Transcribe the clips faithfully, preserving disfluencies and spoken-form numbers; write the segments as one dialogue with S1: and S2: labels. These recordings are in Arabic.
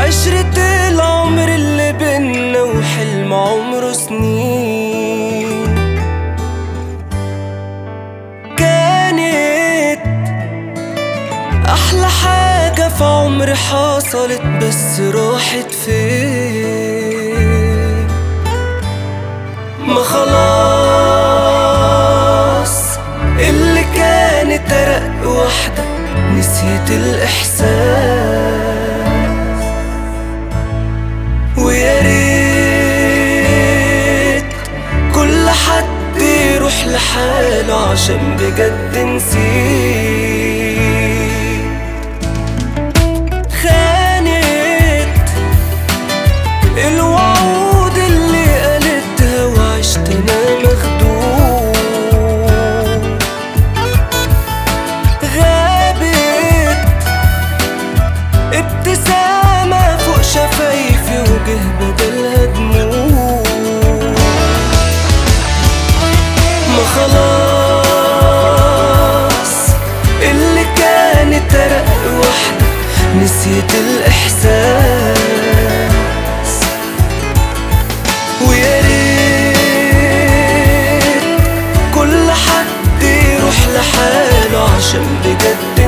S1: عشرة العمر اللي بينا وحلم عمره سنين، كانت أحلى حاجة في عمري حصلت، بس راحت فين؟ ما خلاص اللي كانت أرق واحدة نسيت الإحساس. ويا ريت كل حد يروح لحاله عشان بجد نسيت. خانت الوعود اللي قالتها وعشت أنا مخدوع. غابت ابتسامة فوق شفايفي وجه بدلها دموع. ما خلاص اللي كانت أرق واحدة نسيت الإحساس. ويا ريت كل حد يروح لحاله عشان بجد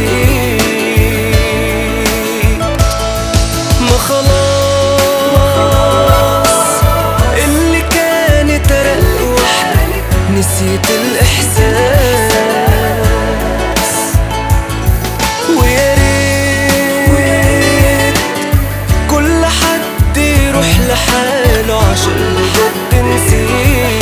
S1: نسيت. ما خلاص اللي كانت أرق واحدة نسيت الإحساس. ويا ريت كل حد يروح لحاله عشان بجد نسيت.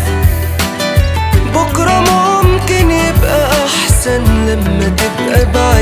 S1: لما تبقى بعيد